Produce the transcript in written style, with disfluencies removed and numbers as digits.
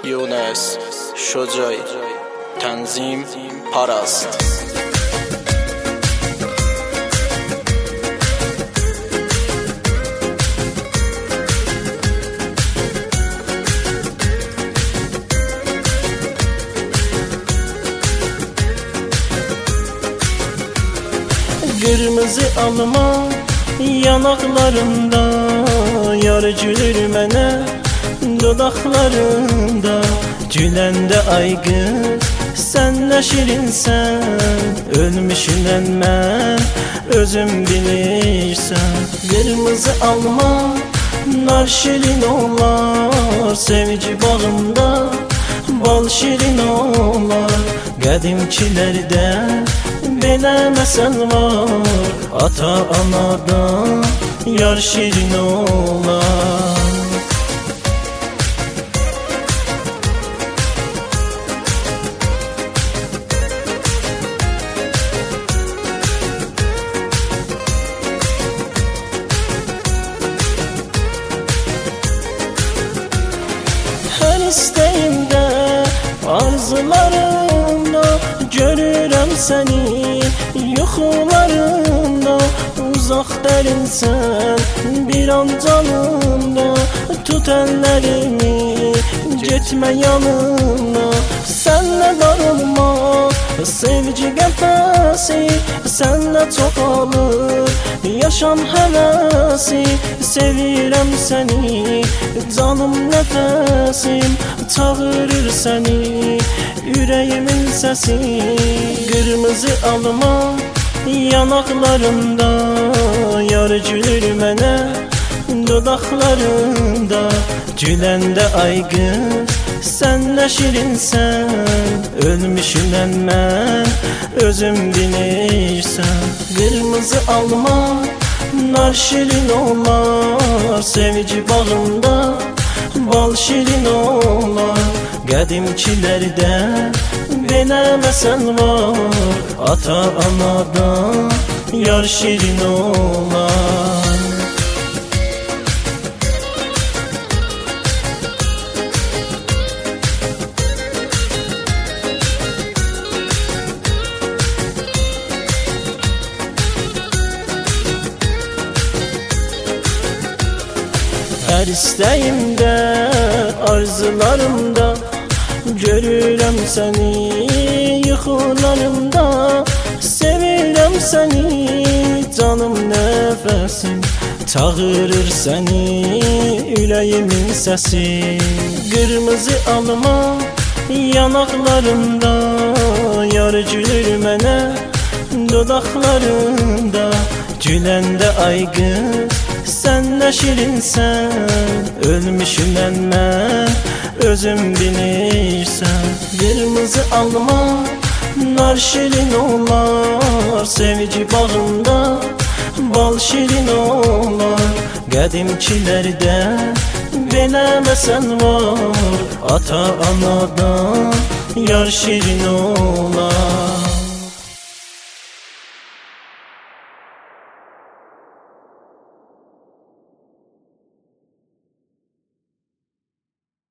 یونس شجاعی تنظیم پرست. Qırmızı alma yanaqlarında, yar gülür mənə dodaqlarında. Güləndə ay qız, sən nə şirinsən, ölmüşünən mən özüm bilirsən. Qırmızı alma nar şirin olar, sevgi bağında bal şirin olar. Qədimkilərdə belə məsəl var, ata-anadan yar şirin olar. Hər istəyimdə, arzularımda görürəm səni, yuxularımda. Uzaq dərinsən bir an canımda, tut əllərimi, getmə yanına. Sənlə darılma, sevgi qəfəsi, sənlə çoxalır yaşam həvəsi. Sevirəm səni, canım nəfəsim, çağırır səni ürəyimin səsi. Qırmızı alma yanaqlarında, yar gülür mənə dodaqlarında. Güləndə ay qız, sən nə şirinsən, ölmüşünən mən özüm bilirsən. Qırmızı alma nar şirin olar, sevgi bağında bal şirin olar. Qədimkilərdə belə məsəl var, ata-anadan yar şirin olar. Hər istəyimdə, arzularımda görürəm səni, yuxularımda. Sevirəm səni, canım nəfəsim, çağırır səni ürəyimin səsi. Qırmızı alma yanaqlarımda, yar gülür mənə dodaqlarında. Güləndə ay qız, sən nə şirinsən, ölmüşünən mən özüm bilirsən. Qırmızı alma nar şirin olar, sevgi bağında bal şirin olar. Qədimkilərdə belə məsəl var, ata-anadan yar şirin olar.